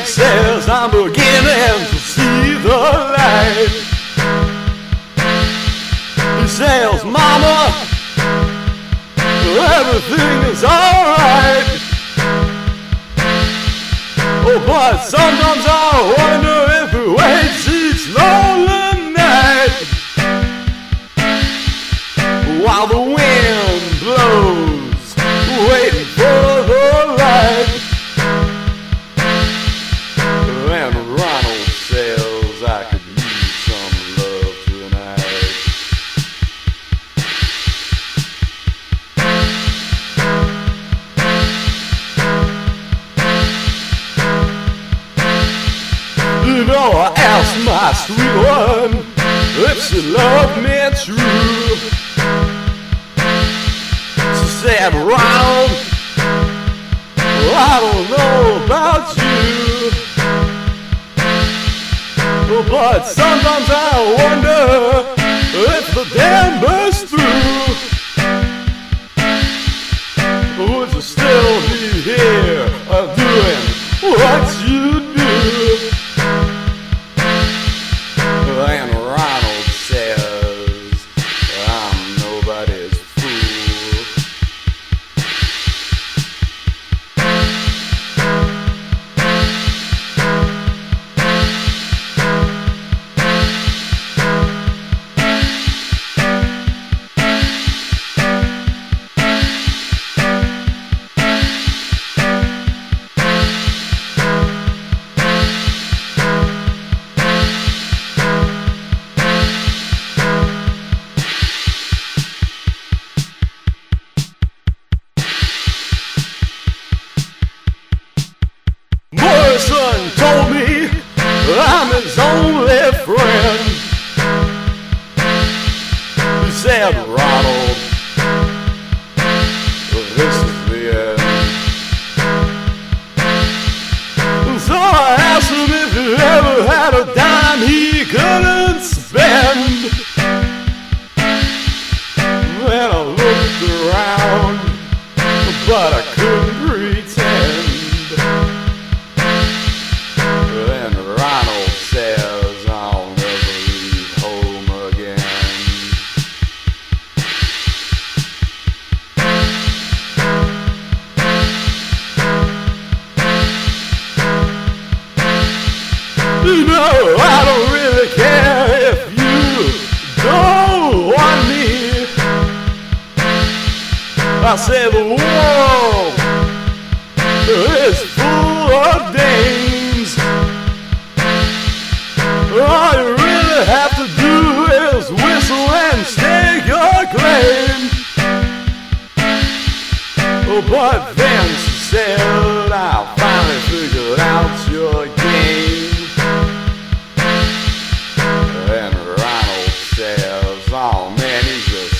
Hank says I'm beginning to see the light. He says, Mama, everything is alright. Oh, but sometimes I wonder if he waits each lonely night while the wind blows, waiting for the light. And Ronald says I could use some love tonight. You know, I asked my sweet one if she loved me true. She said, Ronald, I don't know about you, but sometimes I wonder if the damn burst through. Would you still be here doing what you do? And Ronald says, I'm nobody's fool. Morrison told me I'm his only friend. He said, Ronald, this is the end. So I asked him if he ever had a dime he couldn't spend. Then I looked around, but I couldn't pretend. And Ronald says I'll never leave home again. You know, I don't really care if you don't want me. I say the world is full of dames. All you really have to do is whistle and stake your claim. Oh, but then she said, I finally figured out your game. And Ronald says, oh man, he's just